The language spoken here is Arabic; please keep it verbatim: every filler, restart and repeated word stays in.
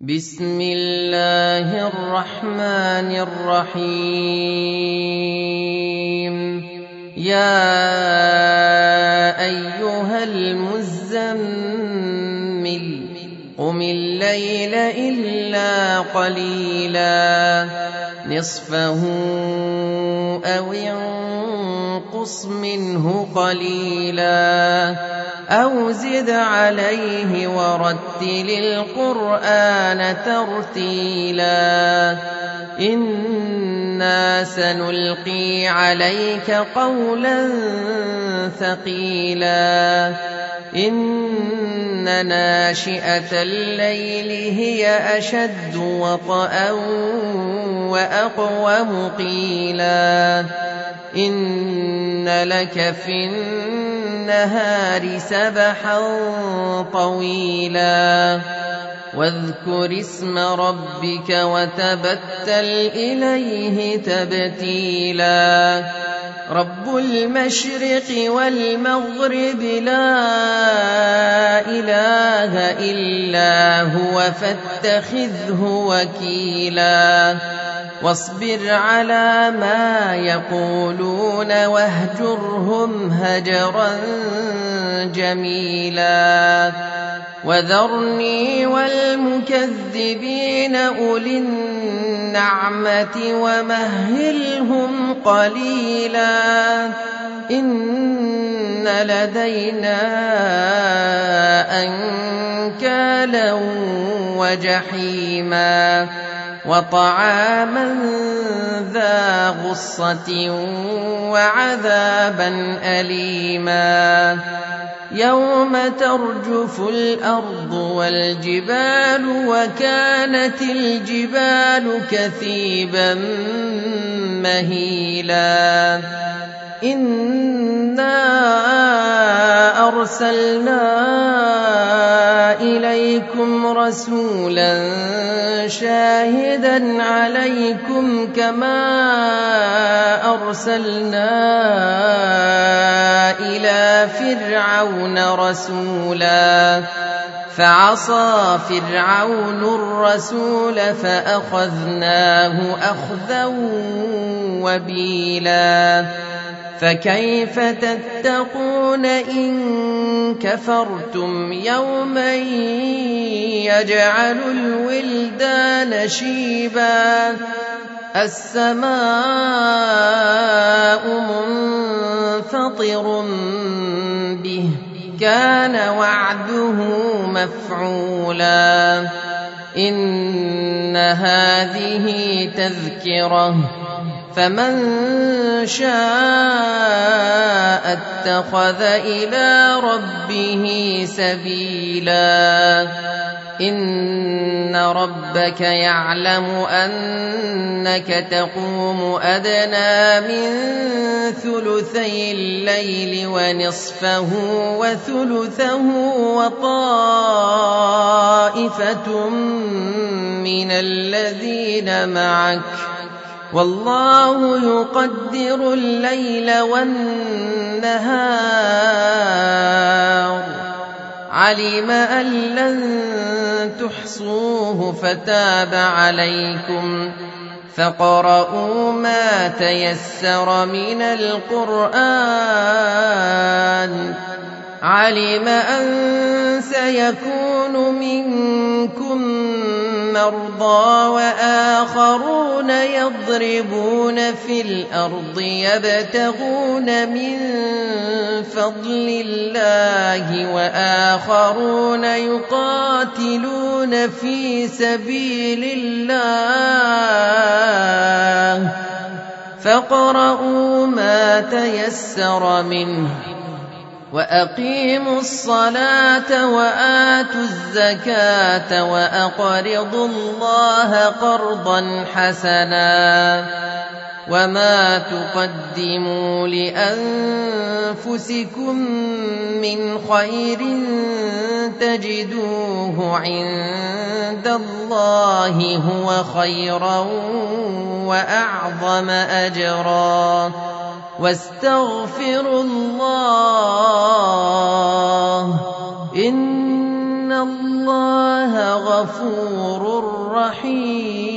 بسم الله الرحمن الرحيم يا أيها المزمل قم الليل إلا قليلا نصفه أو انقص منه قليلا أو زد عليه ورتل القرآن ترتيلا إنا سنلقي عليك قولا ثقيلا إن ناشئة الليل هي أشد وطئا وأقوم قيلا إن لك في النهار سبحا طويلا واذكر اسم ربك وتبتل إليه تبتيلا رب المشرق والمغرب لا إله إلا هو فاتخذه وكيلا واصبر على ما يقولون واهجرهم هجرا جميلا وذرني والمكذبين أولي النعمة ومهلهم قليلا إن لدينا أنكالا وجحيما وطعاما ذا غصة وعذابا أليما يوم ترجف الأرض والجبال وكانت الجبال كثيبا مهيلا إنا أرسلنا إليكم رسولا شاهدا عليكم كما أرسلنا إلى فرعون رسولا فعصى فرعون الرسول فأخذناه أخذا وبيلا فكيف تتقون إن كفرتم يوما يجعل الولدان شيبا السماء منفطر به كان وعده مفعولا إن هذه تذكرة فمن شاء اتخذ إلى ربه سبيلا إن ربك يعلم أنك تقوم أدنى من ثلثي الليل ونصفه وثلثه وطائفة من الذين معك والله يقدر الليل والنهار علم أن لن تحصوه فتاب عليكم فاقرؤوا ما تيسر من القرآن علم أن سيكون منكم مرضى وآخرون يضربون في الأرض يبتغون من فضل الله وآخرون يقاتلون في سبيل الله فاقرؤوا ما تيسر منه وأقيموا الصلاة وآتوا الزكاة وأقرضوا الله قرضا حسنا وما تقدموا لأنفسكم من خير تجدوه عند الله هو خيرا وأعظم أجرا واستغفروا الله إن اللَّهَ غَفُورٌ رَّحِيمٌ.